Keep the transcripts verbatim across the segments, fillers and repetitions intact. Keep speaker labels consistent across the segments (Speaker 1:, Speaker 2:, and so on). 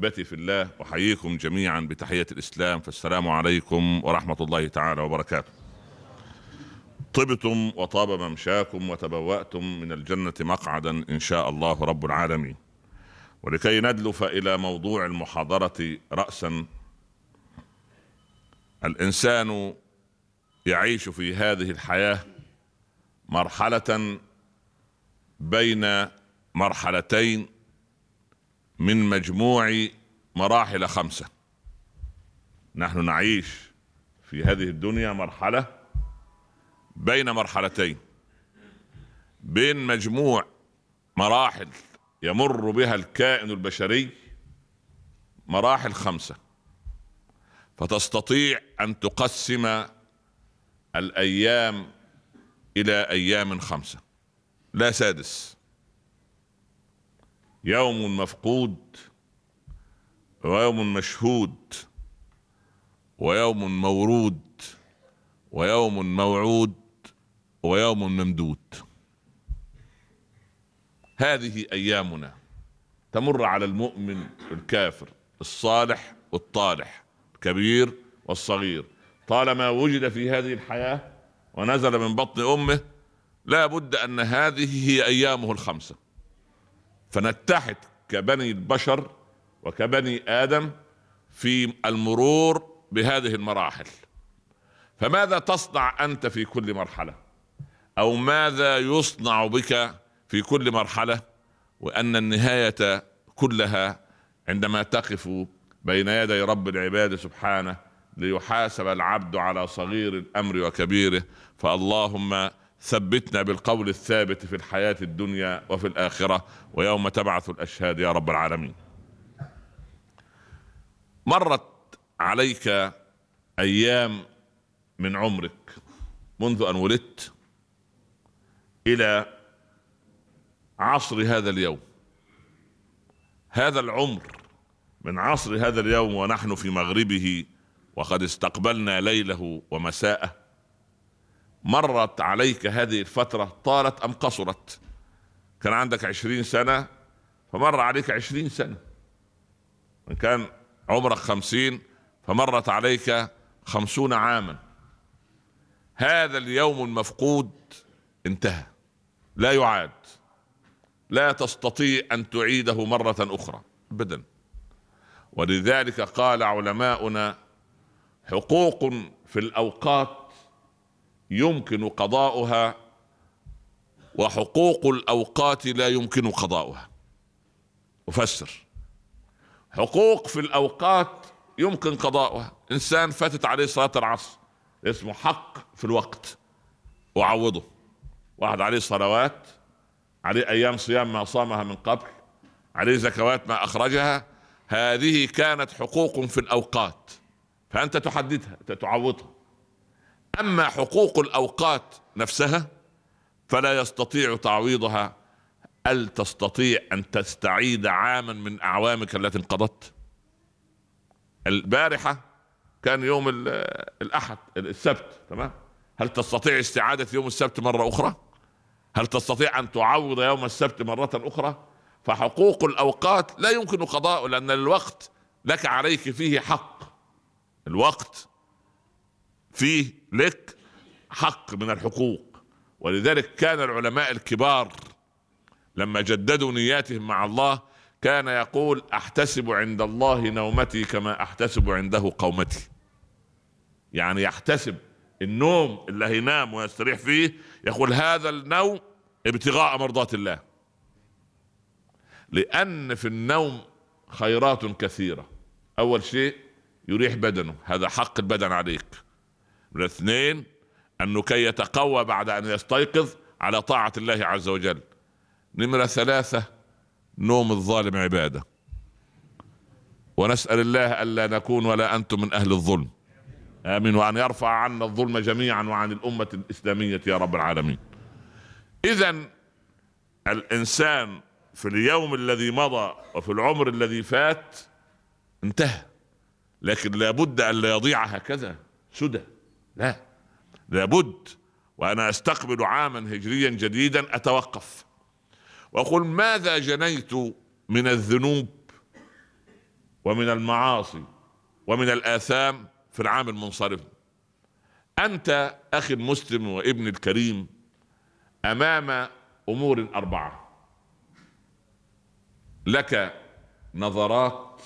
Speaker 1: أحبتي في الله، أحييكم جميعا بتحية الإسلام، فالسلام عليكم ورحمة الله تعالى وبركاته. طبتم وطاب ممشاكم وتبوأتم من الجنة مقعدا إن شاء الله رب العالمين. ولكي ندلف إلى موضوع المحاضرة رأسا، الإنسان يعيش في هذه الحياة مرحلة بين مرحلتين من مجموع مراحل خمسة. نحن نعيش في هذه الدنيا مرحلة بين مرحلتين، بين مجموع مراحل يمر بها الكائن البشري، مراحل خمسة، فتستطيع أن تقسم الأيام إلى أيام خمسة لا سادس. يوم مفقود، ويوم مشهود، ويوم مورود، ويوم موعود، ويوم ممدود. هذه أيامنا تمر على المؤمن والكافر، الصالح والطالح، الكبير والصغير، طالما وجد في هذه الحياة ونزل من بطن أمه لا بد أن هذه هي أيامه الخمسة. فنتحد كبني البشر وكبني آدم في المرور بهذه المراحل. فماذا تصنع أنت في كل مرحلة، أو ماذا يصنع بك في كل مرحلة، وأن النهاية كلها عندما تقف بين يدي رب العباد سبحانه ليحاسب العبد على صغير الأمر وكبيره. فاللهم ثبتنا بالقول الثابت في الحياة الدنيا وفي الآخرة ويوم تبعث الأشهاد يا رب العالمين. مرت عليك أيام من عمرك منذ أن ولدت إلى عصر هذا اليوم. هذا العمر من عصر هذا اليوم ونحن في مغربه وقد استقبلنا ليله ومساءه. مرت عليك هذه الفترة، طالت أم قصرت؟ كان عندك عشرين سنة فمر عليك عشرين سنة، من كان عمرك خمسين فمرت عليك خمسون عاما. هذا اليوم المفقود انتهى، لا يعاد، لا تستطيع أن تعيده مرة أخرى أبدا. ولذلك قال علماؤنا: حقوق في الأوقات يمكن قضاؤها، وحقوق الأوقات لا يمكن قضاؤها. أفسر: حقوق في الأوقات يمكن قضاؤها، إنسان فاتت عليه صلاة العصر اسمه حق في الوقت وعوضه. واحد عليه صلوات، عليه أيام صيام ما صامها من قبل، عليه زكوات ما أخرجها، هذه كانت حقوق في الأوقات فأنت تحددها تعوضها. أما حقوق الأوقات نفسها فلا يستطيع تعويضها. هل تستطيع أن تستعيد عاما من أعوامك التي انقضت؟ البارحة كان يوم الأحد السبت، تمام؟ هل تستطيع استعادة يوم السبت مرة أخرى؟ هل تستطيع أن تعوض يوم السبت مرة أخرى؟ فحقوق الأوقات لا يمكن قضاء، لأن الوقت لك عليك فيه حق. الوقت فيه لك حق من الحقوق. ولذلك كان العلماء الكبار لما جددوا نياتهم مع الله كان يقول: أحتسب عند الله نومتي كما أحتسب عنده قومتي. يعني يحتسب النوم اللي هينام ويستريح فيه، يقول هذا النوم ابتغاء مرضات الله، لأن في النوم خيرات كثيرة. أول شيء يريح بدنه، هذا حق البدن عليك. من اثنين أنه كي يتقوى بعد أن يستيقظ على طاعة الله عز وجل. نمرة ثلاثة نوم الظالم عبادة، ونسأل الله ألا نكون ولا أنتم من أهل الظلم، آمين، وأن يرفع عنا الظلم جميعا وعن الأمة الإسلامية يا رب العالمين. إذن الإنسان في اليوم الذي مضى وفي العمر الذي فات انتهى، لكن لابد أن لا يضيع هكذا سدى، لا، لابد وأنا أستقبل عاما هجريا جديدا أتوقف وأقول: ماذا جنيت من الذنوب ومن المعاصي ومن الآثام في العام المنصرم. أنت أخي المسلم وابن الكريم أمام أمور أربعة: لك نظرات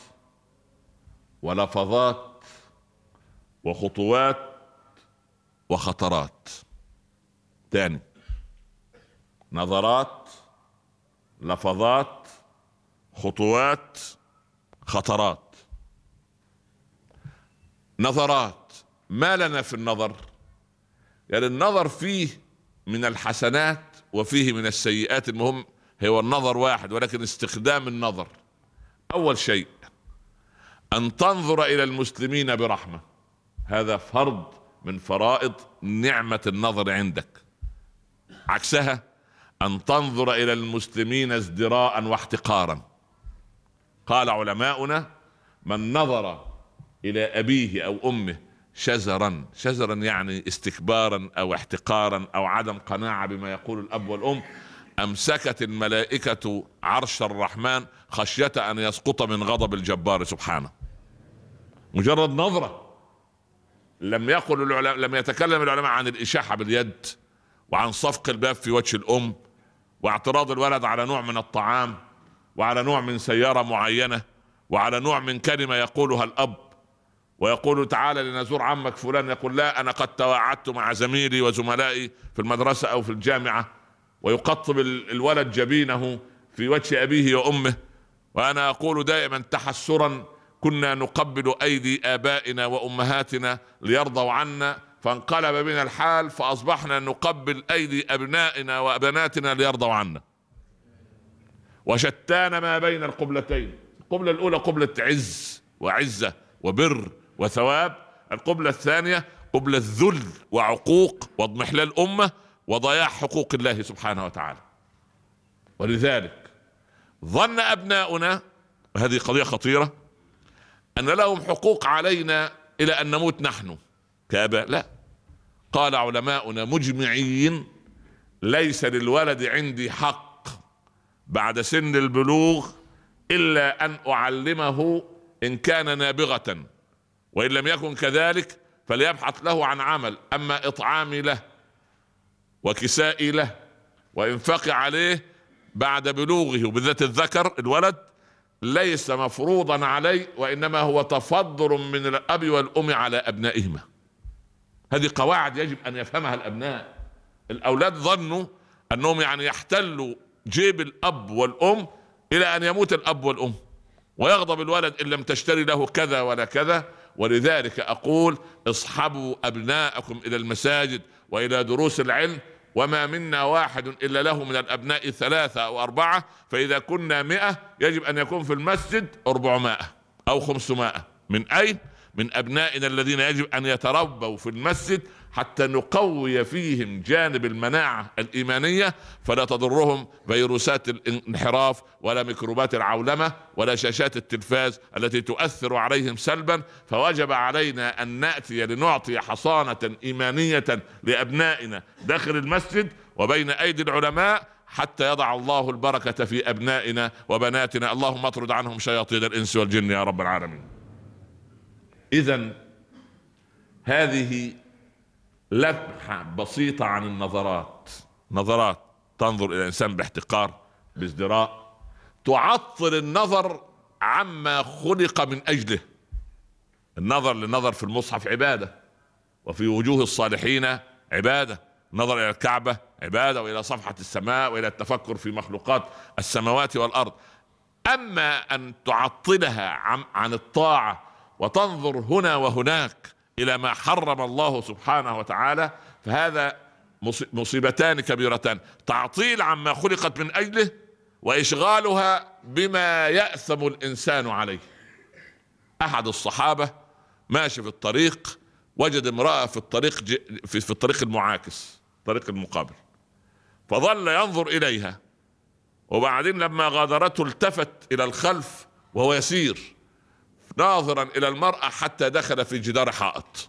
Speaker 1: ولفظات وخطوات وخطرات. تاني: نظرات، لفظات، خطوات، خطرات. نظرات، ما لنا في النظر؟ يعني النظر فيه من الحسنات وفيه من السيئات، المهم هو النظر واحد ولكن استخدام النظر. أول شيء أن تنظر إلى المسلمين برحمة، هذا فرض من فرائض نعمة النظر عندك. عكسها أن تنظر إلى المسلمين ازدراء واحتقارا. قال علماؤنا: من نظر إلى أبيه أو أمه شزرا، شزرا يعني استكبارا أو احتقارا أو عدم قناعة بما يقول الأب والأم، أمسكت الملائكة عرش الرحمن خشية أن يسقط من غضب الجبار سبحانه. مجرد نظرة. لم يقل العلماء، لم يتكلم العلماء عن الإشاحة باليد وعن صفق الباب في وجه الأم واعتراض الولد على نوع من الطعام وعلى نوع من سيارة معينة وعلى نوع من كلمة يقولها الأب، ويقول: تعالى لنزور عمك فلان، يقول: لا، أنا قد تواعدت مع زميلي وزملائي في المدرسة أو في الجامعة، ويقطب الولد جبينه في وجه أبيه وأمه. وأنا أقول دائما تحسرا: كنا نقبل أيدي آبائنا وأمهاتنا ليرضوا عنا، فانقلب بنا الحال فأصبحنا نقبل أيدي أبنائنا وبناتنا ليرضوا عنا. وشتان ما بين القبلتين. القبلة الأولى قبلة عز وعزة وبر وثواب، القبلة الثانية قبلة ذل وعقوق واضمحلال أمة وضياع حقوق الله سبحانه وتعالى. ولذلك ظن أبناؤنا، وهذه قضية خطيرة، أن لهم حقوق علينا إلى أن نموت نحن كآباء. لا، قال علماؤنا مجمعين: ليس للولد عندي حق بعد سن البلوغ إلا أن أعلمه إن كان نابغة، وإن لم يكن كذلك فليبحث له عن عمل. أما إطعامي له وكسائي له وإنفاقي عليه بعد بلوغه، وبالذات الذكر الولد، ليس مفروضا عليه، وإنما هو تفضل من الأب والأم على أبنائهما. هذه قواعد يجب أن يفهمها الأبناء. الأولاد ظنوا أنهم يعني يحتلوا جيب الأب والأم إلى أن يموت الأب والأم، ويغضب الولد إن لم تشتري له كذا ولا كذا. ولذلك أقول: اصحبوا أبناءكم إلى المساجد وإلى دروس العلم، وما منا واحد إلا له من الأبناء ثلاثة أو أربعة، فإذا كنا مئة يجب أن يكون في المسجد أربعمائة أو خمسمائة. من أين؟ من أبنائنا الذين يجب أن يتربوا في المسجد حتى نقوي فيهم جانب المناعة الإيمانية، فلا تضرهم فيروسات الانحراف ولا ميكروبات العولمة ولا شاشات التلفاز التي تؤثر عليهم سلبا. فوجب علينا أن نأتي لنعطي حصانة إيمانية لأبنائنا داخل المسجد وبين أيدي العلماء، حتى يضع الله البركة في أبنائنا وبناتنا. اللهم اطرد عنهم شياطين الإنس والجن يا رب العالمين. إذن هذه لمحة بسيطة عن النظرات. نظرات تنظر إلى الإنسان باحتقار، بازدراء، تعطل النظر عما خلق من أجله. النظر للنظر في المصحف عبادة، وفي وجوه الصالحين عبادة. نظر إلى الكعبة عبادة، وإلى صفحة السماء، وإلى التفكر في مخلوقات السماوات والأرض. أما أن تعطلها عن الطاعة وتنظر هنا وهناك إلى ما حرم الله سبحانه وتعالى، فهذا مصيبتان كبيرتان: تعطيل عما خلقت من أجله، وإشغالها بما يأثم الإنسان عليه. أحد الصحابة ماشي في الطريق، وجد امرأة في الطريق في الطريق المعاكس، الطريق المقابل، فظل ينظر إليها، وبعدين لما غادرته التفت إلى الخلف وهو يسير ناظرا إلى المرأة حتى دخل في جدار حائط،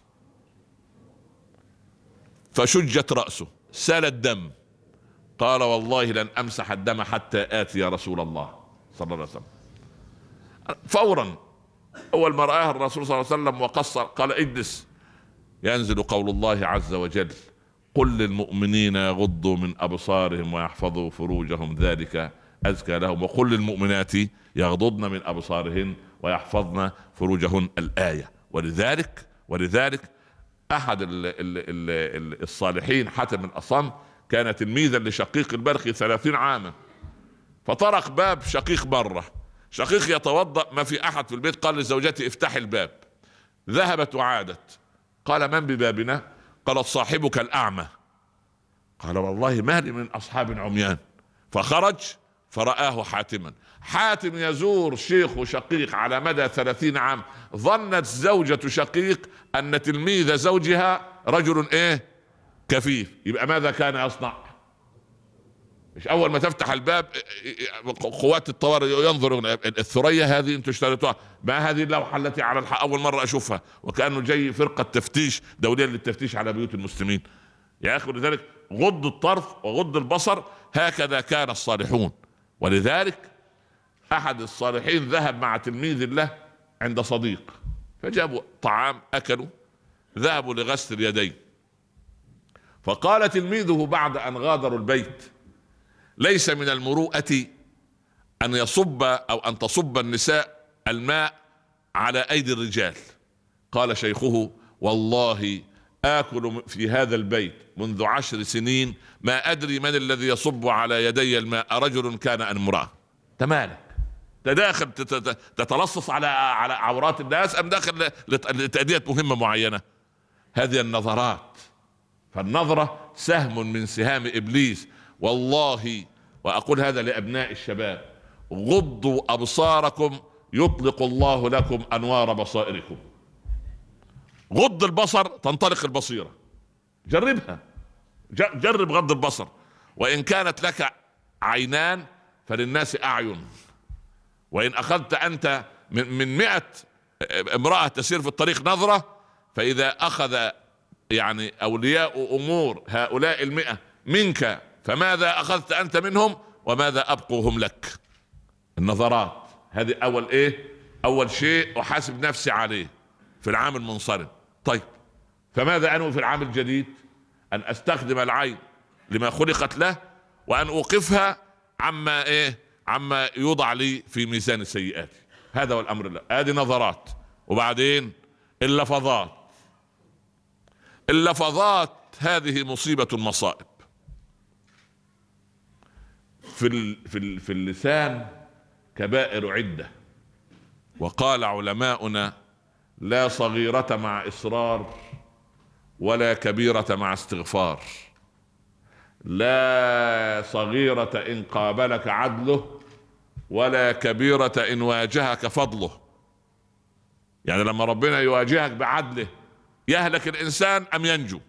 Speaker 1: فشجت رأسه، سال الدم. قال: والله لن أمسح الدم حتى آتي يا رسول الله صلى الله عليه وسلم. فورا أول ما رآها الرسول صلى الله عليه وسلم وقصر قال اجلس. ينزل قول الله عز وجل: قل للمؤمنين يغضوا من أبصارهم ويحفظوا فروجهم ذلك أزكى لهم، وقل للمؤمنات يغضضن من أبصارهن ويحفظن فروجهن. الآية. ولذلك ولذلك أحد ال ال ال الصالحين حاتم الأصم كان تلميذا لشقيق البلخي ثلاثين عاما، فطرق باب شقيق بره، شقيق يتوضأ ما في أحد في البيت، قال لزوجته افتح الباب، ذهبت وعادت، قال من ببابنا؟ قالت صاحبك الأعمى. قال والله ما لي من أصحاب عميان. فخرج فرآه حاتما. حاتم يزور شيخ شقيق على مدى ثلاثين عام، ظنت زوجة شقيق أن تلميذ زوجها رجل ايه كفيف، يبقى ماذا كان يصنع؟ مش اول ما تفتح الباب قوات الطوارئ ينظر الثريا هذه انتوا اشتريتوها، ما هذه اللوحه التي على الحق اول مره اشوفها، وكانه جاي فرقه تفتيش دوليه للتفتيش على بيوت المسلمين. يا اخي لذلك غض الطرف وغض البصر، هكذا كان الصالحون. ولذلك احد الصالحين ذهب مع تلميذ له عند صديق، فجابوا طعام اكلوا، ذهبوا لغسل اليدين، فقال تلميذه بعد ان غادروا البيت: ليس من المروءة أن يصب أو أن تصب النساء الماء على أيدي الرجال. قال شيخه: والله آكل في هذا البيت منذ عشر سنين ما أدري من الذي يصب على يدي الماء، رجل كان أم امرأة. تمالك تداخل تتلصص على على عورات الناس أم داخل لتأدية مهمة معينة؟ هذه النظرات، فالنظرة سهم من سهام إبليس. والله وأقول هذا لأبناء الشباب: غضوا أبصاركم يطلق الله لكم أنوار بصائركم. غض البصر تنطلق البصيرة، جربها، جرب غض البصر. وإن كانت لك عينان فللناس أعين، وإن أخذت أنت من مئة امرأة تسير في الطريق نظرة، فإذا أخذ يعني أولياء أمور هؤلاء المئة منك فماذا أخذت أنت منهم وماذا أبقوا هم لك؟ النظرات هذه أول إيه؟ أول شيء أحاسب نفسي عليه في العام المنصرم. طيب فماذا أنوي في العام الجديد؟ أن أستخدم العين لما خلقت له، وأن أوقفها عما إيه؟ عما يوضع لي في ميزان سيئاتي. هذا هو الأمر الله. هذه نظرات. وبعدين اللفظات، اللفظات هذه مصيبة المصائب. في في في اللسان كبائر عدة، وقال علماؤنا: لا صغيرة مع إصرار ولا كبيرة مع استغفار، لا صغيرة إن قابلك عدله ولا كبيرة إن واجهك فضله. يعني لما ربنا يواجهك بعدله يهلك الإنسان أم ينجو؟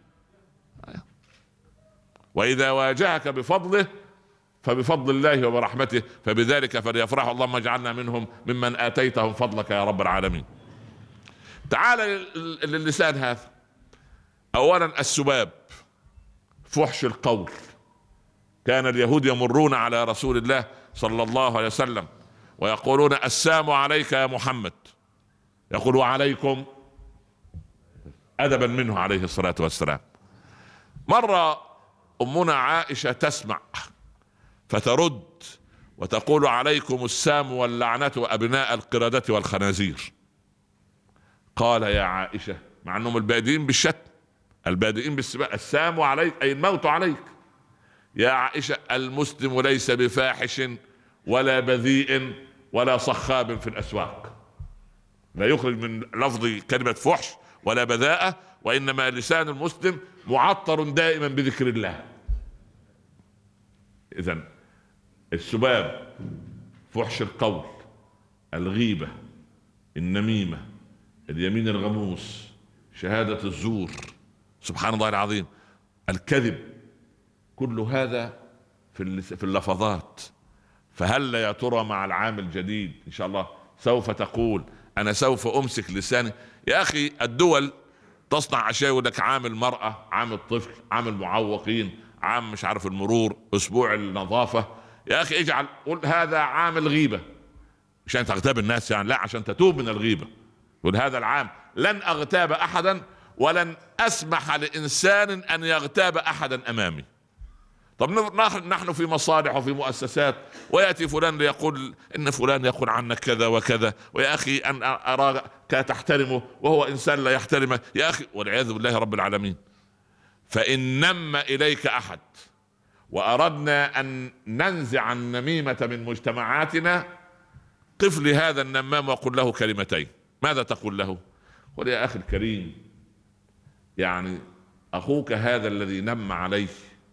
Speaker 1: وإذا واجهك بفضله فبفضل الله وبرحمته فبذلك فليفرحوا. اللهم اجعلنا منهم ممن آتيتهم فضلك يا رب العالمين. تعال للسان هذا. أولا السباب، فحش القول. كان اليهود يمرون على رسول الله صلى الله عليه وسلم ويقولون: السلام عليك يا محمد. يقول: وعليكم، أدبا منه عليه الصلاة والسلام. مرة أمنا عائشة تسمع فترد وتقول: عليكم السام واللعنة وأبناء القردة والخنازير. قال: يا عائشة، مع أنهم البادئين بالشتم، البادئين بالسباق، السام عليك أي الموت عليك. يا عائشة، المسلم ليس بفاحش ولا بذيء ولا صخاب في الأسواق، لا يخرج من لفظ كلمة فحش ولا بذاءة، وإنما لسان المسلم معطر دائما بذكر الله. إذن السباب، فحش القول، الغيبة، النميمة، اليمين الغموس، شهادة الزور، سبحان الله العظيم، الكذب، كل هذا في اللفظات. فهل يا ترى مع العام الجديد إن شاء الله سوف تقول: أنا سوف أمسك لساني؟ يا أخي الدول تصنع أشياء، يقول لك عام المرأة، عام الطفل، عام المعوقين، عام مش عارف المرور، أسبوع النظافة. يا أخي اجعل، قل هذا عام الغيبة، عشان تغتاب الناس يعني، لا، عشان تتوب من الغيبة. يقول هذا العام لن اغتاب احدا ولن اسمح لانسان ان يغتاب احدا امامي. طب نحن في مصالح وفي مؤسسات، وياتي فلان ليقول ان فلان يقول عنك كذا وكذا، ويا اخي ان اراك تحترمه وهو انسان لا يحترمه يا اخي، والعياذ بالله رب العالمين. فان نم اليك احد واردنا ان ننزع النميمة من مجتمعاتنا، قف لهذا النمام وقل له كلمتين. ماذا تقول له؟ قل يا اخي الكريم، يعني اخوك هذا الذي نم عليه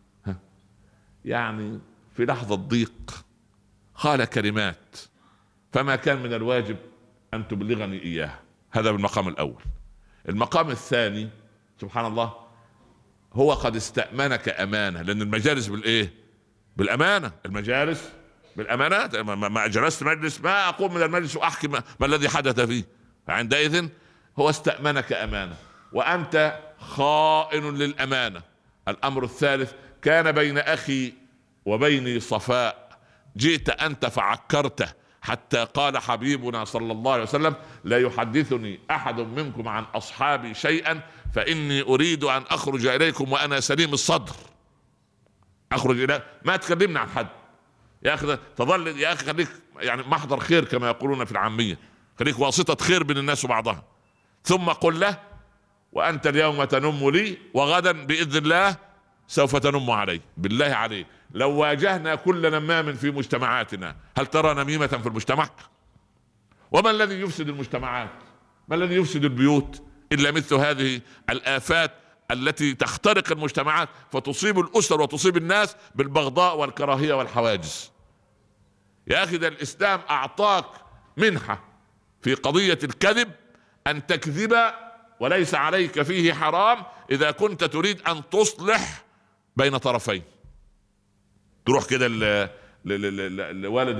Speaker 1: يعني في لحظة ضيق قال كلمات، فما كان من الواجب ان تبلغني اياها. هذا بالمقام الاول. المقام الثاني سبحان الله، هو قد استأمنك امانة، لان المجالس بالايه؟ بالامانة. المجالس بالامانات. ما جلست مجلس ما اقوم من المجلس واحكي ما, ما الذي حدث فيه. فعندئذ هو استأمنك امانة وانت خائن للامانة. الامر الثالث، كان بين اخي وبيني صفاء، جئت انت فعكرته، حتى قال حبيبنا صلى الله عليه وسلم: لا يحدثني احد منكم عن اصحابي شيئا فاني اريد ان اخرج اليكم وانا سليم الصدر. اخرج الى ما تكلمنا عن حد يا اخي، تظل يا اخي خليك يعني محضر خير كما يقولون في العامية، خليك واسطة خير بين الناس وبعضها. ثم قل له: وانت اليوم تنم لي وغدا باذن الله سوف تنم علي. بالله عليك لو واجهنا كل نمام في مجتمعاتنا، هل ترى نميمة في المجتمع؟ وما الذي يفسد المجتمعات؟ ما الذي يفسد البيوت إلا مثل هذه الآفات التي تخترق المجتمعات فتصيب الأسر وتصيب الناس بالبغضاء والكراهية والحواجز. يا أخي ده الإسلام أعطاك منحة في قضية الكذب، أن تكذب وليس عليك فيه حرام إذا كنت تريد أن تصلح بين طرفين. تروح كده لوالد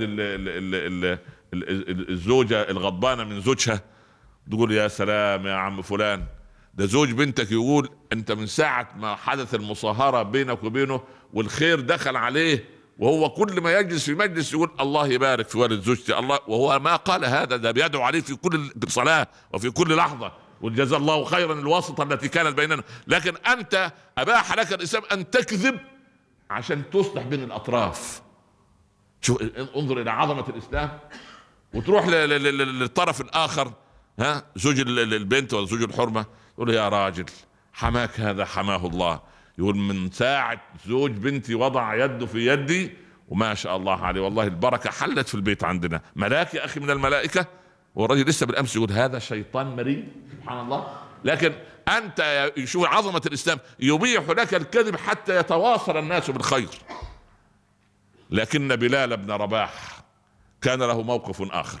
Speaker 1: الزوجة الغضبانة من زوجها، تقول: يا سلام يا عم فلان، ده زوج بنتك يقول انت من ساعة ما حدث المصاهرة بينك وبينه والخير دخل عليه، وهو كل ما يجلس في مجلس يقول الله يبارك في والد زوجتي الله، وهو ما قال هذا، ده بيدعو عليه في كل صلاة وفي كل لحظة، والجزا الله خيرا الواسطة التي كانت بيننا. لكن انت اباح لك الاسلام ان تكذب عشان تصلح بين الاطراف. شو انظر الى عظمة الاسلام. وتروح للطرف الاخر، ها زوج البنت ولا زوج الحرمة، يقول: يا راجل حماك هذا حماه الله، يقول من ساعة زوج بنتي وضع يده في يدي وما شاء الله عليه والله البركة حلت في البيت عندنا، ملاك يا اخي من الملائكة. والرجل لسه بالامس يقول هذا شيطان مريض. سبحان الله. لكن انت شوف عظمة الاسلام، يبيح لك الكذب حتى يتواصل الناس بالخير. لكن بلال بن رباح كان له موقف اخر.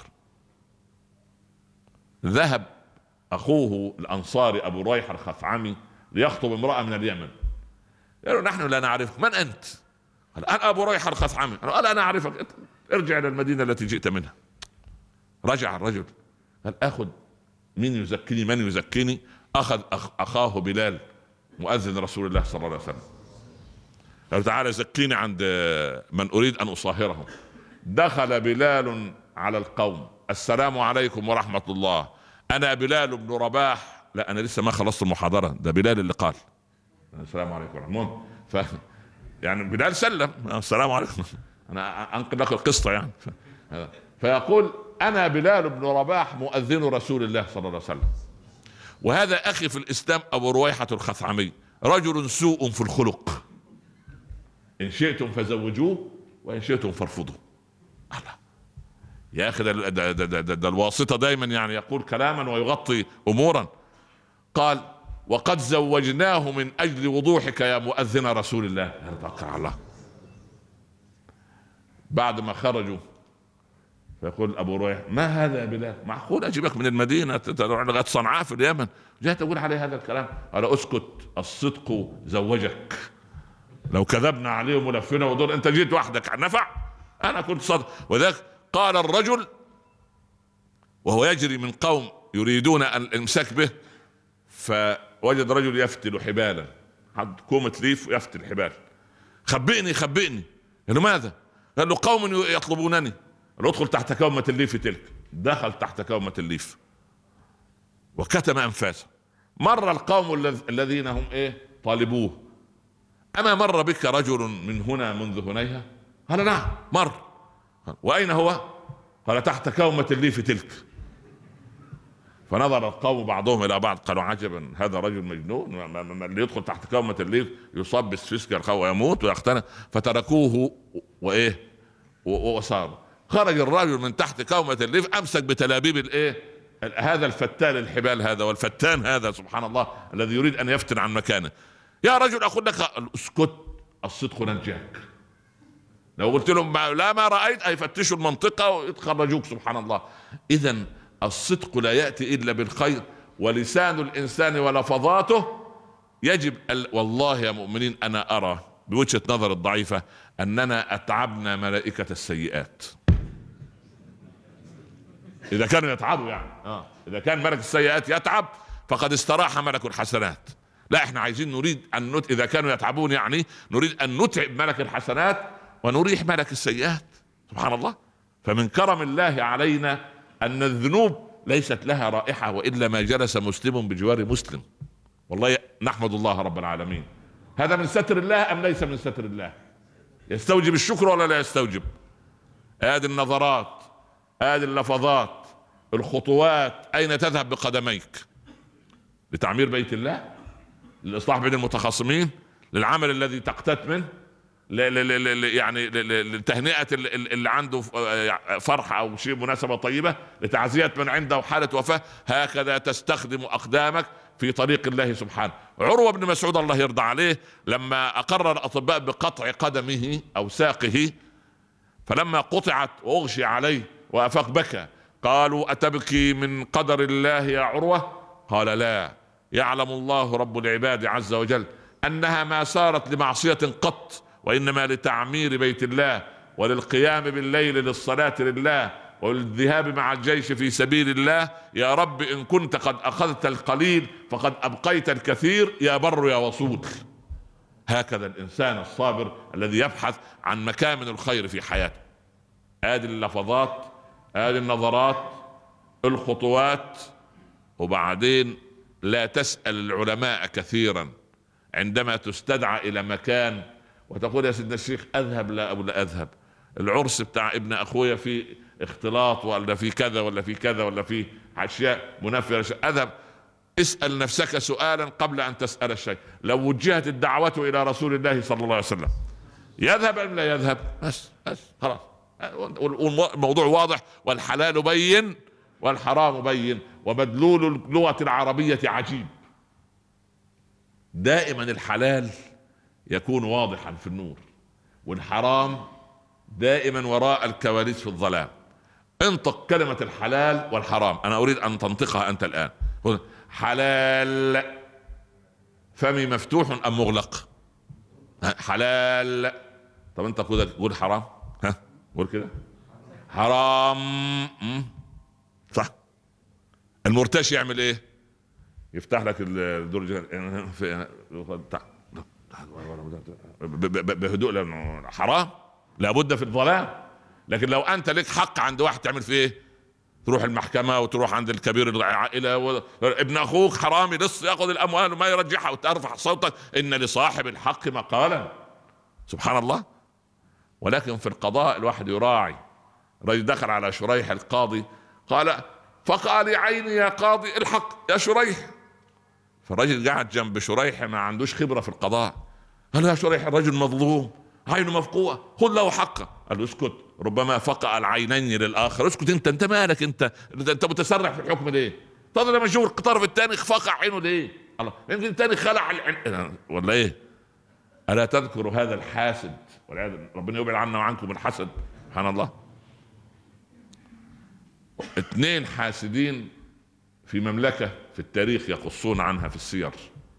Speaker 1: ذهب اخوه الانصاري ابو ريحة الخثعمي ليخطب امرأة من اليمن. قالوا: نحن لا نعرفك، من انت؟ قال: انا ابو ريحة الخثعمي. قال: انا اعرفك، ارجع الى المدينة التي جئت منها. رجع الرجل قال: اخذ من يزكيني من يزكيني. اخذ أخ اخاه بلال مؤذن رسول الله صلى الله عليه وسلم، قال: تعالى زكيني عند من اريد ان اصاهرهم. دخل بلال على القوم: السلام عليكم ورحمة الله، انا بلال بن رباح. لا انا لسه ما خلصت المحاضرة، ده بلال اللي قال السلام عليكم ورحمة الله. ف يعني بلال سلم السلام عليكم، انا انقل لك القصة يعني. ف... فيقول: انا بلال بن رباح مؤذن رسول الله صلى الله عليه وسلم. وهذا اخي في الاسلام ابو رويحة الخثعمي رجل سوء في الخلق، ان شئتم فزوجوه وان شئتم فارفضوه. الله يا اخي، ده, ده, ده, ده, ده الواسطة دايما يعني يقول كلاما ويغطي امورا. قال: وقد زوجناه من اجل وضوحك يا مؤذن رسول الله. توكل على الله. بعد ما خرجوا فيقول ابو رويح: ما هذا يا بلال؟ معقول اجيبك من المدينة تروح لغاية صنعاء في اليمن جاي تقول عليه هذا الكلام؟ قال: اسكت، الصدق زوجك، لو كذبنا عليهم ولفنا ودور انت جيت وحدك نفع؟ انا كنت صادق. وذاك قال الرجل وهو يجري من قوم يريدون الامساك به، فوجد رجل يفتل حبالا، حد كومة ليف ويفتل حبال. خبئني خبئني. قال له: ماذا؟ قال له: قوم يطلبونني. قال له: ادخل تحت كومة الليف تلك. دخل تحت كومة الليف. وكتم أنفاسه. مر القوم الذين هم إيه طالبوه: أما مر بك رجل من هنا منذ هنيها؟ قال: نعم مر. وأين هو؟ قال: تحت كومة لي في تلك. فنظر القوم بعضهم إلى بعض قالوا: عجبا، هذا رجل مجنون، اللي يدخل تحت كومة الليف يصاب بالسفسكة ويموت ويختنق. فتركوه وإيه وصار. خرج الرجل من تحت كومة الليف، أمسك بتلابيب الإيه هذا الفتال الحبال هذا والفتان هذا سبحان الله الذي يريد أن يفتن عن مكانه. يا رجل أقول لك اسكت، الصدق نجاك. لو قلت لهم لا ما رأيت هيفتشوا المنطقة ويتخرجوك سبحان الله. إذن الصدق لا يأتي إلا بالخير، ولسان الإنسان ولفظاته يجب ال... والله يا مؤمنين أنا أرى بوجهة نظر الضعيفة أننا أتعبنا ملائكة السيئات. إذا كانوا يتعبوا يعني آه. إذا كان ملك السيئات يتعب فقد استراح ملك الحسنات. لا، احنا عايزين نريد أن نت... إذا كانوا يتعبون يعني نريد أن نتعب ملك الحسنات ونريح ملك السيئات سبحان الله. فمن كرم الله علينا أن الذنوب ليست لها رائحة، وإلا ما جلس مسلم بجوار مسلم. والله نحمد الله رب العالمين. هذا من ستر الله أم ليس من ستر الله؟ يستوجب الشكر ولا لا يستوجب؟ هذه النظرات، هذه اللفظات، الخطوات، أين تذهب بقدميك؟ لتعمير بيت الله، للإصلاح بين المتخاصمين، للعمل الذي تقتات منه، ل ل ل يعني لتهنئة اللي عنده فرحة أو شيء مناسبة طيبة، لتعزية من عنده حالة وفاة. هكذا تستخدم أقدامك في طريق الله سبحانه. عروة بن مسعود الله يرضى عليه لما أقر الأطباء بقطع قدمه أو ساقه، فلما قطعت وأغشي عليه وأفاق بكى. قالوا: أتبكي من قدر الله يا عروة؟ قال: لا، يعلم الله رب العباد عز وجل أنها ما صارت لمعصية قط، وإنما لتعمير بيت الله، وللقيام بالليل للصلاة لله، والذهاب مع الجيش في سبيل الله. يا رب إن كنت قد أخذت القليل فقد أبقيت الكثير، يا بر يا وصول. هكذا الإنسان الصابر الذي يبحث عن مكامن الخير في حياته. هذه اللفظات، هذه النظرات، الخطوات. وبعدين لا تسأل العلماء كثيرا عندما تستدعى إلى مكان وتقول: يا سيدنا الشيخ أذهب لا أو لا أذهب، العرس بتاع ابن أخويا في اختلاط ولا في كذا ولا في كذا ولا في أشياء منفرة، أذهب. اسأل نفسك سؤالا قبل أن تسأل الشيء: لو وجهت الدعوة إلى رسول الله صلى الله عليه وسلم يذهب أم لا يذهب؟ بس بس خلاص، والموضوع واضح، والحلال بين والحرام بين، ومدلول اللغة العربية عجيب. دائما الحلال يكون واضحا في النور، والحرام دائما وراء الكواليس في الظلام. انطق كلمة الحلال والحرام، أنا أريد أن تنطقها أنت الآن. حلال، فمي مفتوح أم مغلق؟ حلال. طب أنت قول حرام، ها قول كده حرام. صح. المرتشي يعمل إيه؟ يفتح لك الدرج بهدوء لأنه حرام، لابد في الظلام. لكن لو أنت لك حق عند واحد تعمل فيه إيه؟ تروح المحكمة وتروح عند الكبير العائلة و... ابن أخوك حرامي لص يأخذ الأموال وما يرجعها، وترفع صوتك إن لصاحب الحق مقالا. سبحان الله. ولكن في القضاء الواحد يراعي. رجل دخل على شريح القاضي قال: فقال: عيني يا قاضي الحق يا شريح. فالرجل قاعد جنب شريح ما عندوش خبرة في القضاء، قال: يا شريح الرجل مظلوم عينه مفقوعة، خذ له حقه. قال له: اسكت، ربما فقع العينين للآخر. اسكت انت، انت مالك انت انت متسرع في الحكم ليه؟ طب لما نشوف الطرف الثاني فقع عينه ليه؟ الله، يمكن الثاني خلع العين ولا ايه؟ ألا تذكر هذا الحاسد؟ ربنا يبعد عنا وعنكم الحسد. سبحان الله. اثنين حاسدين في مملكة في التاريخ يقصون عنها في السير.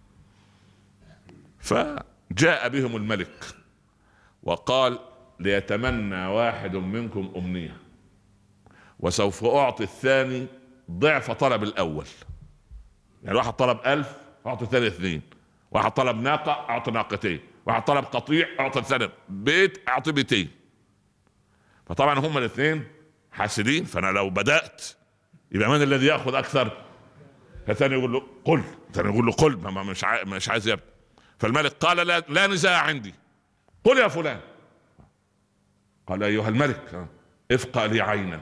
Speaker 1: فجاء بهم الملك وقال: ليتمنى واحد منكم أمنية، وسوف أعطي الثاني ضعف طلب الأول. يعني واحد طلب ألف أعطي الثاني اثنين، واحد طلب ناقة أعطي ناقتين، واحد طلب قطيع أعطي الثاني بيت أعطي بيتين. فطبعا هم الاثنين حاسدين، فأنا لو بدأت يبقى من الذي يأخذ أكثر؟ فالثاني يقول له قل، الثاني يقول له قل، ما مش عاي... مش عايز يبدأ. فالملك قال لا, لا نزاع عندي، قل يا فلان. قال ايها الملك افقأ لي عينا.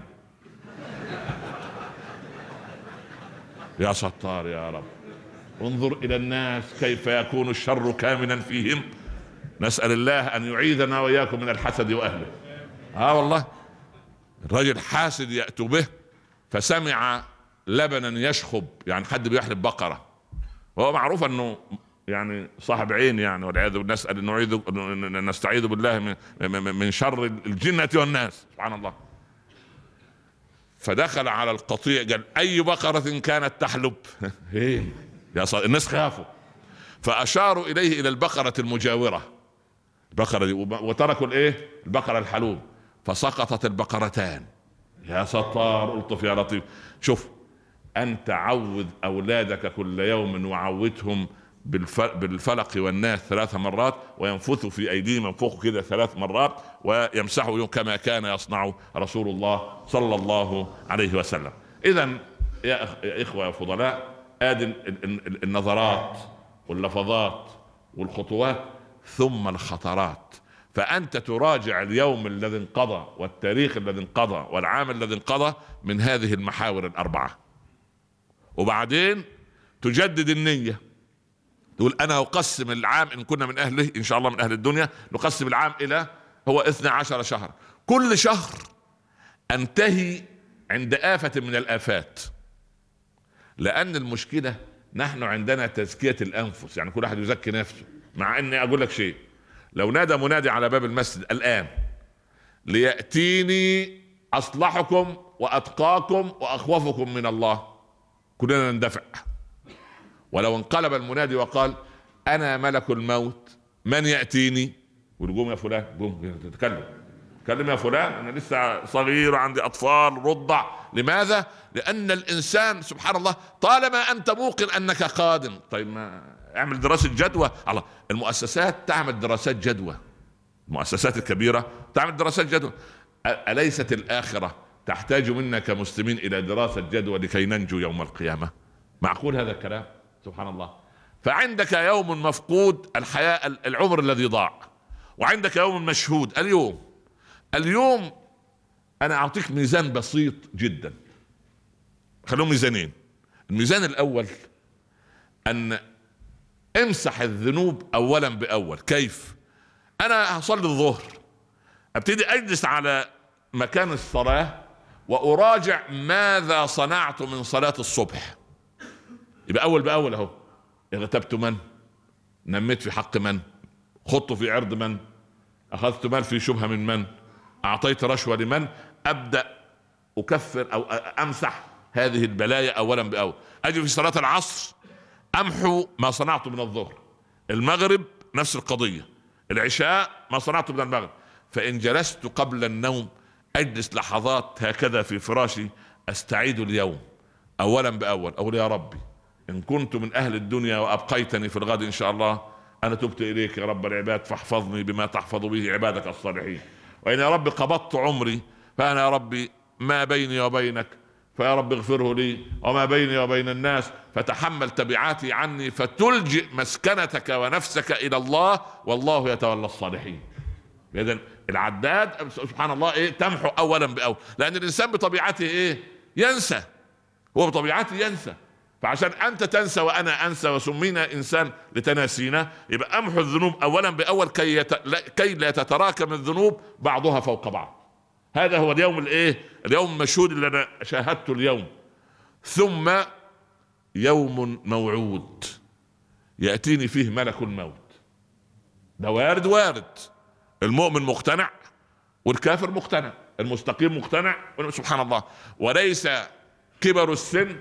Speaker 1: يا ستار يا رب، انظر الى الناس كيف يكون الشر كامنا فيهم. نسأل الله ان يعيذنا واياكم من الحسد واهله. اه والله الرجل حاسد يأتي به، فسمع لبنا يشخب، يعني حد بيحلب بقرة، وهو معروف انه يعني صاحب عين يعني، والعياذ بالله. نسأل ان نعيذ نستعيذ بالله من من شر الجنة والناس، سبحان الله. فدخل على القطيع قال اي بقرة كانت تحلب؟ ايه يا صاحب الناس خافوا، فاشاروا اليه الى البقرة المجاورة، البقرة دي، وتركوا الايه البقرة الحلوب، فسقطت البقرتان. يا ستار الطف يا لطيف. شوف، أن تعوذ أولادك كل يوم وعودهم بالفلق والناس ثلاث مرات، وينفثوا في أيديهم ينفخوا كده ثلاث مرات، ويمسحوا كما كان يصنع رسول الله صلى الله عليه وسلم. إذن يا إخوة يا فضلاء، آدي النظرات واللفظات والخطوات ثم الخطرات. فأنت تراجع اليوم الذي انقضى والتاريخ الذي انقضى والعام الذي انقضى من هذه المحاور الأربعة، وبعدين تجدد النية، تقول أنا أقسم العام إن كنا من أهله إن شاء الله من أهل الدنيا، نقسم العام إلى هو اثنى عشر شهر، كل شهر أنتهي عند آفة من الآفات. لأن المشكلة نحن عندنا تزكية الأنفس، يعني كل واحد يزكي نفسه. مع أني أقول لك شيء، لو نادى منادي على باب المسجد الآن ليأتيني أصلحكم وأتقاكم وأخوفكم من الله، كلنا نندفع. ولو انقلب المنادي وقال أنا ملك الموت من يأتيني، والقوم يا فلان، قوم تتكلم، تكلم يا فلان، أنا لسه صغير وعندي أطفال رضع. لماذا؟ لأن الإنسان سبحان الله طالما أنت موقن أنك قادم. طيب ما اعمل دراسة جدوى. الله، المؤسسات تعمل دراسات جدوى، المؤسسات الكبيرة تعمل دراسات جدوى. أليست الآخرة تحتاج منا كمسلمين إلى دراسة جدوى لكي ننجو يوم القيامة؟ معقول هذا الكلام؟ سبحان الله. فعندك يوم مفقود، الحياة العمر الذي ضاع، وعندك يوم مشهود اليوم. اليوم أنا أعطيك ميزان بسيط جدا، خلوهم ميزانين. الميزان الأول أن امسح الذنوب أولا بأول. كيف؟ أنا هصلي الظهر، أبتدي أجلس على مكان الصلاة وأراجع ماذا صنعت من صلاة الصبح. يبقى أول بأول أهو، اغتبت من؟ نميت في حق من؟ خضت في عرض من؟ أخذت مال في شبهة من من؟ أعطيت رشوة لمن؟ أبدأ أكفر أو أمسح هذه البلايا أولا بأول. أجي في صلاة العصر أمحو ما صنعت من الظهر، المغرب نفس القضية، العشاء ما صنعت من المغرب. فإن جلست قبل النوم أجلس لحظات هكذا في فراشي أستعيد اليوم أولا بأول، أقول يا ربي إن كنت من أهل الدنيا وأبقيتني في الغد إن شاء الله أنا تبت إليك يا رب العباد، فاحفظني بما تحفظ به عبادك الصالحين. وإن يا رب قبضت عمري فأنا يا ربي ما بيني وبينك فيا رب اغفره لي، وما بيني وبين الناس فتحمل تبعاتي عني، فتلجئ مسكنتك ونفسك إلى الله والله يتولى الصالحين. إذن العداد سبحان الله إيه تمحو أولا بأول، لأن الإنسان بطبيعته إيه ينسى، هو بطبيعته ينسى. فعشان أنت تنسى وأنا أنسى وسمينا إنسان لتناسينا، يبقى أمحو الذنوب أولا بأول كي, يت... كي لا تتراكم الذنوب بعضها فوق بعض. هذا هو اليوم الايه اليوم المشهود اللي انا شاهدته اليوم. ثم يوم موعود يأتيني فيه ملك الموت. ده وارد وارد، المؤمن مقتنع والكافر مقتنع، المستقيم مقتنع، سبحان الله. وليس كبر السن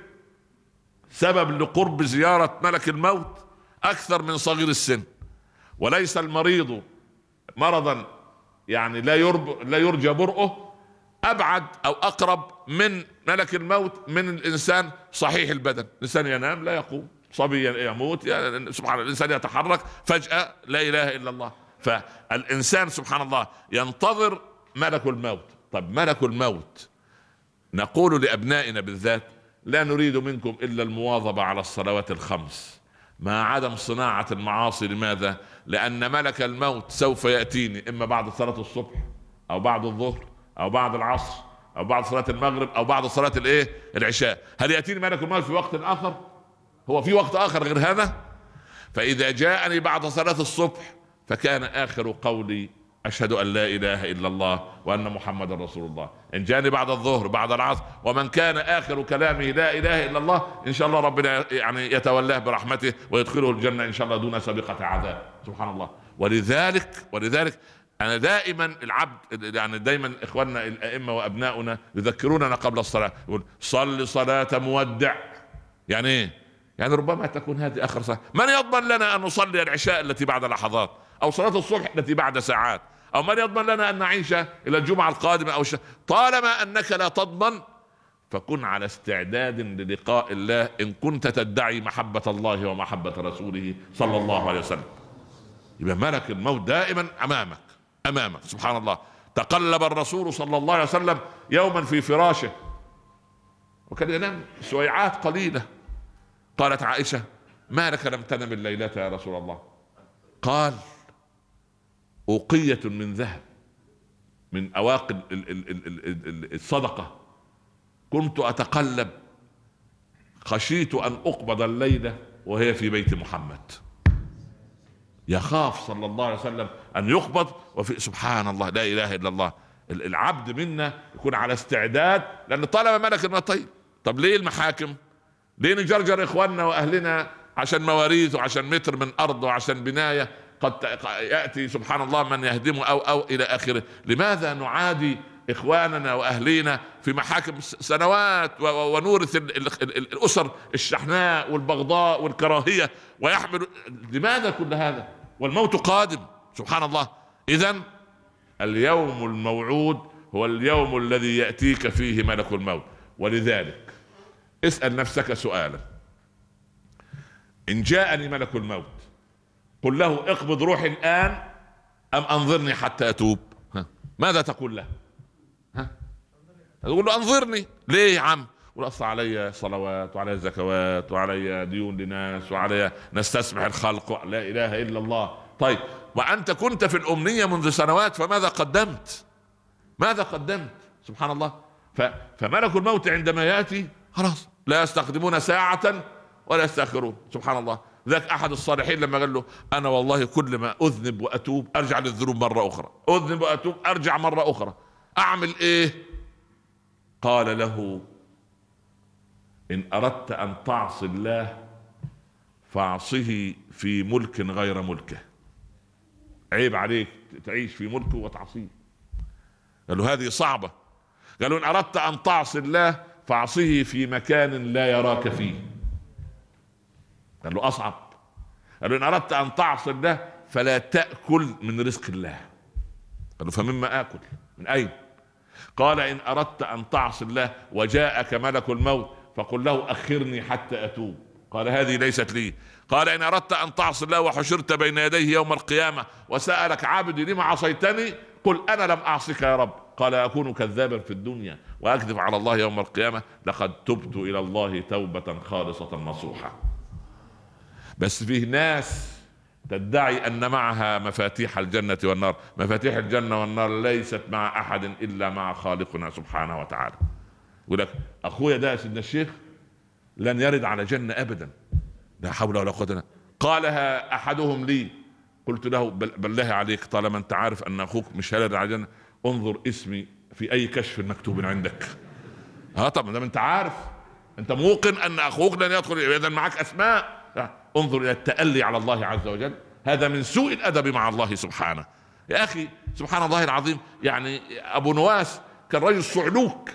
Speaker 1: سبب لقرب زيارة ملك الموت أكثر من صغير السن، وليس المريض مرضا يعني لا يرب لا يرجى برؤه أبعد أو أقرب من ملك الموت من الإنسان صحيح البدن. الإنسان ينام لا يقوم، صبي يموت، يعني سبحان الله الإنسان يتحرك فجأة لا إله إلا الله. فالإنسان سبحان الله ينتظر ملك الموت. طب ملك الموت نقول لأبنائنا بالذات لا نريد منكم إلا المواظبة على الصلوات الخمس مع عدم صناعة المعاصي. لماذا؟ لأن ملك الموت سوف يأتيني إما بعد صلاة الصبح أو بعد الظهر أو بعد العصر أو بعد صلاة المغرب أو بعد صلاة الإيه العشاء. هل يأتيني ملك الموت في وقت آخر؟ هو في وقت آخر غير هذا؟ فإذا جاءني بعد صلاة الصبح فكان آخر قولي أشهد أن لا إله إلا الله وأن محمد رسول الله. إن جاني بعد الظهر بعد العصر، ومن كان آخر كلامه لا إله إلا الله، إن شاء الله ربنا يعني يتولاه برحمته ويدخله الجنة إن شاء الله دون سابقة عذاب. سبحان الله. ولذلك ولذلك أنا دائما العبد يعني دائما إخواننا الأئمة وأبناؤنا يذكروننا قبل الصلاة، يقول صل صلاة مودع. يعني إيه؟ يعني ربما تكون هذه آخر صلاة. من يضمن لنا أن نصلي العشاء التي بعد لحظات أو صلاة الصبح التي بعد ساعات؟ أو من يضمن لنا أن نعيش إلى الجمعة القادمة أو ش... طالما أنك لا تضمن فكن على استعداد للقاء الله إن كنت تدعي محبة الله ومحبة رسوله صلى الله عليه وسلم. يبقى ملك الموت دائما أمامك أمامك. سبحان الله. تقلب الرسول صلى الله عليه وسلم يوما في فراشه وكان ينام سويعات قليلة. قالت عائشة ما لك لم تنم الليلة يا رسول الله؟ قال أوقية من ذهب من أواقي الصدقة كنت أتقلب خشيت أن أقبض الليلة وهي في بيت محمد. يخاف صلى الله عليه وسلم أن يقبض وفي سبحان الله لا إله إلا الله. العبد منا يكون على استعداد، لأن طالما ملك الموت. طيب طب ليه المحاكم؟ ليه نجرجر إخواننا وأهلنا عشان مواريث وعشان متر من أرض وعشان بناية قد يأتي سبحان الله من يهدمه أو أو إلى آخره؟ لماذا نعادي إخواننا وأهلينا في محاكم سنوات ونورث الأسر الشحناء والبغضاء والكراهية ويحمل؟ لماذا كل هذا والموت قادم؟ سبحان الله. إذن اليوم الموعود هو اليوم الذي يأتيك فيه ملك الموت. ولذلك اسأل نفسك سؤالا: إن جاءني ملك الموت قل له اقبض روحي الآن أم أنظرني حتى أتوب؟ ها؟ ماذا تقول له؟ ها؟ تقول له أنظرني. ليه يا عم؟ يقول أصل علي صلوات وعلي زكوات وعلي ديون لناس وعلي نستسمح الخلق. لا إله إلا الله. طيب وأنت كنت في الأمنية منذ سنوات فماذا قدمت؟ ماذا قدمت؟ سبحان الله. فملك الموت عندما يأتي خلاص لا يستخدمون ساعة ولا يستأخرون. سبحان الله. ذاك أحد الصالحين لما قال له أنا والله كل ما أذنب وأتوب أرجع للذنوب مرة أخرى، أذنب وأتوب أرجع مرة أخرى، أعمل إيه؟ قال له إن أردت أن تعصي الله فاعصه في ملك غير ملكه. عيب عليك تعيش في ملكه وتعصيه. قال له هذه صعبة. قالوا إن أردت أن تعصي الله فاعصه في مكان لا يراك فيه. قال له أصعب. قال له إن أردت أن تعصي الله فلا تأكل من رزق الله. قال له فمما آكل؟ من أين؟ قال إن أردت أن تعصي الله وجاءك ملك الموت فقل له أخرني حتى أتوب. قال هذه ليست لي. قال إن أردت أن تعصي الله وحشرت بين يديه يوم القيامة وسألك عبدي لما عصيتني قل أنا لم أعصك يا رب. قال أكون كذابا في الدنيا وأكذب على الله يوم القيامة؟ لقد تبت إلى الله توبة خالصة نصوحة. بس فيه ناس تدعي أن معها مفاتيح الجنة والنار. مفاتيح الجنة والنار ليست مع أحد إلا مع خالقنا سبحانه وتعالى. يقول لك أخويا ده سيدنا الشيخ لن يرد على جنة أبدا، لا حول ولا قوة. قالها أحدهم لي قلت له بالله عليك طالما أنت عارف أن أخوك مش هيرد على جنة انظر اسمي في أي كشف مكتوب عندك. ها طب ما أنت عارف، أنت موقن أن أخوك لن يدخل، إذا معك أسماء. انظر إلى التألي على الله عز وجل. هذا من سوء الأدب مع الله سبحانه. يا أخي سبحان الله العظيم. يعني أبو نواس كان رجل صعلوك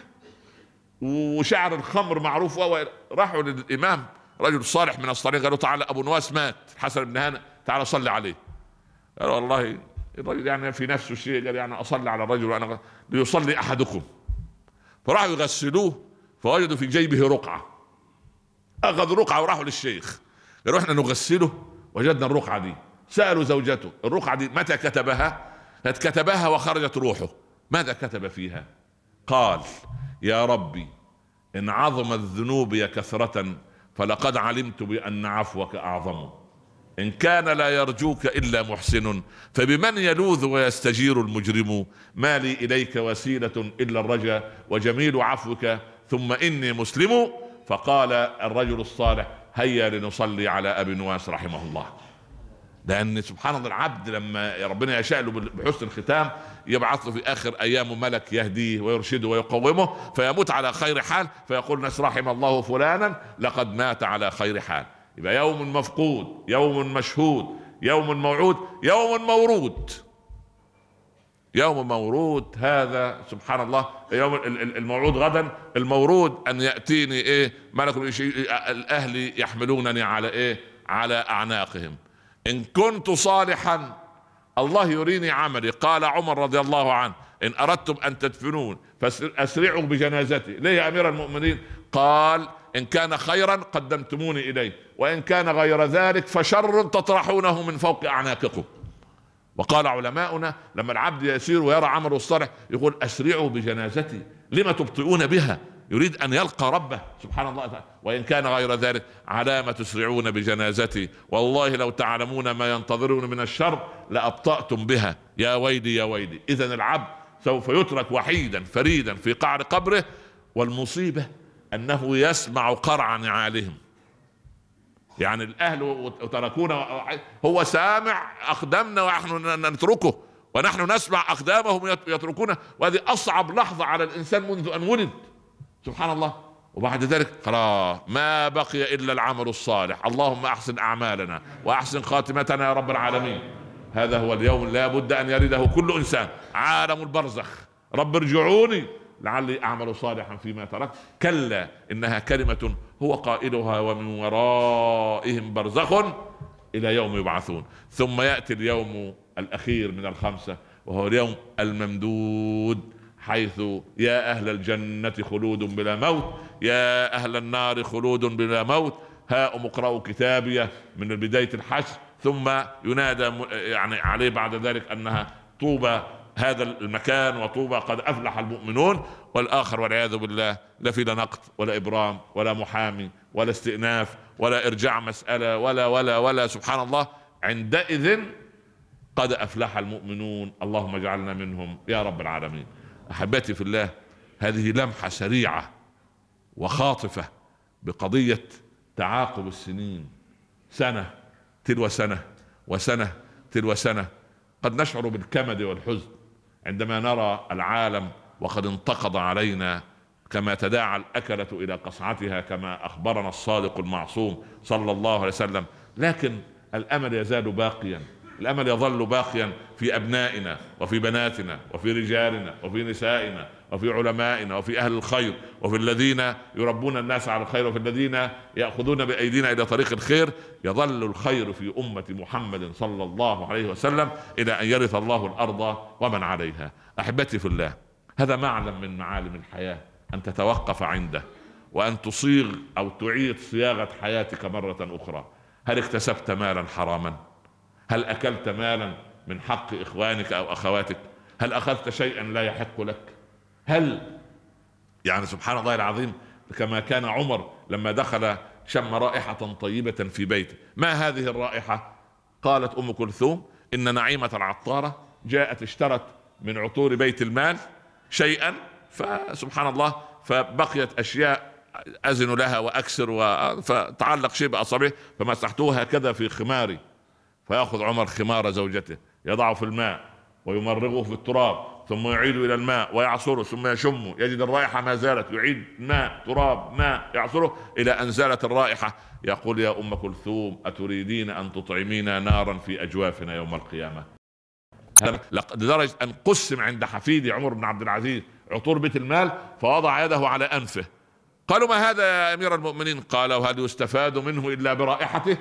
Speaker 1: وشعر الخمر معروف. راحوا للإمام رجل صالح من الصالحين قالوا تعالى أبو نواس مات حسن بن هانئ تعالى صلي عليه. قال والله الرجل يعني في نفسه شيء، قال يعني أصلي على الرجل وأنا ليصلي أحدكم. فراحوا يغسلوه فوجدوا في جيبه رقعة. أخذوا رقعة وراحوا للشيخ قالوا احنا نغسله وجدنا الرقعة دي. سألوا زوجته الرقعة دي متى كتبها؟ كتبها وخرجت روحه. ماذا كتب فيها؟ قال يا ربي إن عظمت ذنوبي كثرة فلقد علمت بأن عفوك أعظم. إن كان لا يرجوك إلا محسن فبمن يلوذ ويستجير المجرم. ما لي إليك وسيلة إلا الرجا وجميل عفوك ثم إني مسلم. فقال الرجل الصالح هيا لنصلي على أبي نواس رحمه الله. لأن سبحان الله العبد لما ربنا يشاء له بحسن الختام يبعث له في آخر أيامه ملك يهديه ويرشده ويقومه فيموت على خير حال، فيقول ناس رحم الله فلانا لقد مات على خير حال. يبقى يوم مفقود، يوم مشهود، يوم موعود، يوم مورود. يوم مورود هذا سبحان الله، يوم الموعود غدا، المورود أن يأتيني إيه ملك الأهل يحملونني على إيه على أعناقهم. إن كنت صالحا الله يريني عملي. قال عمر رضي الله عنه إن أردتم أن تدفنون فأسرعوا بجنازتي. ليه يا أمير المؤمنين؟ قال إن كان خيرا قدمتموني إليه، وإن كان غير ذلك فشر تطرحونه من فوق أعناقكم. وقال علماؤنا لما العبد يسير ويرى عمله الصالح يقول أسرعوا بجنازتي، لما تبطئون بها؟ يريد أن يلقى ربه سبحان الله تعالى. وإن كان غير ذلك على ما تسرعون بجنازتي، والله لو تعلمون ما ينتظرون من الشر لأبطأتم بها. يا ويلي يا ويلي. إذن العبد سوف يترك وحيدا فريدا في قعر قبره، والمصيبة أنه يسمع قرع نعالهم. يعني الأهل وتركونا هو سامع أقدامنا ونحن نتركه، ونحن نسمع أقدامهم يتركونا، وهذه أصعب لحظة على الإنسان منذ أن ولد سبحان الله. وبعد ذلك خلاص ما بقي إلا العمل الصالح. اللهم أحسن أعمالنا وأحسن خاتمتنا يا رب العالمين. هذا هو اليوم لا بد أن يرده كل إنسان، عالم البرزخ. رب ارجعوني لعلي أعمل صالحا فيما تركت كلا إنها كلمة هو قائلها ومن ورائهم برزخ إلى يوم يبعثون. ثم يأتي اليوم الأخير من الخمسة وهو اليوم الممدود، حيث يا أهل الجنة خلود بلا موت، يا أهل النار خلود بلا موت، هاؤم اقرأوا كتابيه من بداية الحشر. ثم ينادى يعني عليه بعد ذلك أنها طوبى هذا المكان وطوبى قد أفلح المؤمنون. والآخر والعياذ بالله لا في لا نقد ولا إبرام ولا محامي ولا استئناف ولا إرجاع مسألة ولا ولا ولا سبحان الله. عندئذ قد أفلح المؤمنون. اللهم اجعلنا منهم يا رب العالمين. أحبتي في الله، هذه لمحة سريعة وخاطفة بقضية تعاقب السنين، سنة تلو سنة وسنة تلو سنة. قد نشعر بالكمد والحزن عندما نرى العالم وقد انتقض علينا كما تداعى الأكلة إلى قصعتها كما أخبرنا الصادق المعصوم صلى الله عليه وسلم. لكن الأمل يزال باقيا، الأمل يظل باقيا في أبنائنا وفي بناتنا وفي رجالنا وفي نسائنا وفي علمائنا وفي أهل الخير وفي الذين يربون الناس على الخير وفي الذين يأخذون بأيدينا إلى طريق الخير. يظل الخير في أمة محمد صلى الله عليه وسلم إلى أن يرث الله الأرض ومن عليها. أحبتي في الله، هذا معلم من معالم الحياة أن تتوقف عنده وأن تصيغ أو تعيد صياغة حياتك مرة أخرى. هل اكتسبت مالا حراما؟ هل أكلت مالا من حق إخوانك أو أخواتك؟ هل أخذت شيئا لا يحق لك؟ هل يعني سبحان الله العظيم كما كان عمر لما دخل شم رائحة طيبة في بيته. ما هذه الرائحة؟ قالت أم كلثوم إن نعيمة العطارة جاءت اشترت من عطور بيت المال شيئا، فسبحان الله فبقيت أشياء أزن لها وأكسر فتعلق شيء بأصابعه فمسحتوها هكذا في خماري. فيأخذ عمر خمار زوجته يضعه في الماء ويمرغه في التراب ثم يعيد إلى الماء ويعصره ثم يشمه يجد الرائحة ما زالت، يعيد ماء تراب ماء يعصره إلى أن زالت الرائحة. يقول يا أم كلثوم أتريدين أن تطعمينا نارا في أجوافنا يوم القيامة؟ لدرجة أن قسم عند حفيدي عمر بن عبد العزيز عطور بيت المال فوضع يده على أنفه. قالوا ما هذا يا أمير المؤمنين؟ قال وهل يستفاد منه إلا برائحته؟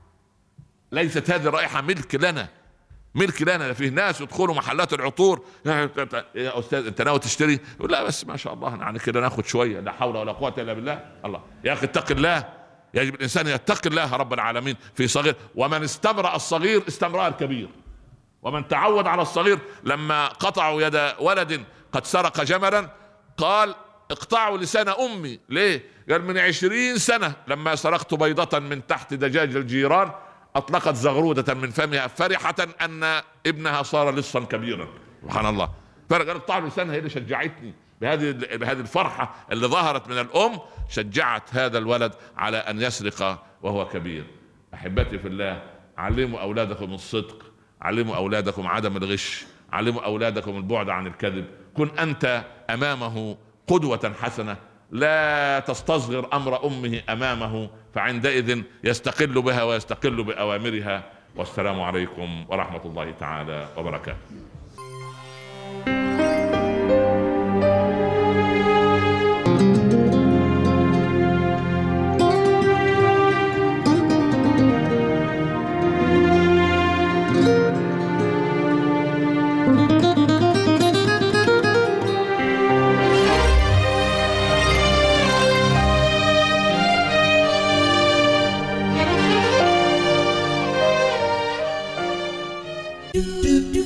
Speaker 1: ليست هذه الرائحة ملك لنا، ملك لنا. فيه ناس يدخلوا محلات العطور يا أستاذ أنت ناوي تشتري؟ يقول لا بس ما شاء الله يعني كده ناخد شوية، لا حول ولا قوة إلا بالله. الله يا أخي اتق الله، يجب الإنسان يتقي الله رب العالمين في صغير. ومن استمرأ الصغير استمرأ الكبير، ومن تعود على الصغير. لما قطعوا يد ولد قد سرق جملا قال اقطعوا لسان امي. ليه؟ قال من عشرين سنة لما سرقت بيضة من تحت دجاج الجيران اطلقت زغرودة من فمها فرحة ان ابنها صار لصا كبيرا. سبحان الله. فقال اقطعوا لسانها، هي اللي شجعتني بهذه بهذه الفرحة اللي ظهرت من الام، شجعت هذا الولد على ان يسرق وهو كبير. احبتي في الله، علموا اولادكم الصدق، علموا اولادكم عدم الغش، علموا اولادكم البعد عن الكذب. كن انت امامه قدوة حسنة، لا تستصغر امر امه امامه، فعندئذ يستقل بها ويستقل باوامرها. والسلام عليكم ورحمة الله تعالى وبركاته.
Speaker 2: do do do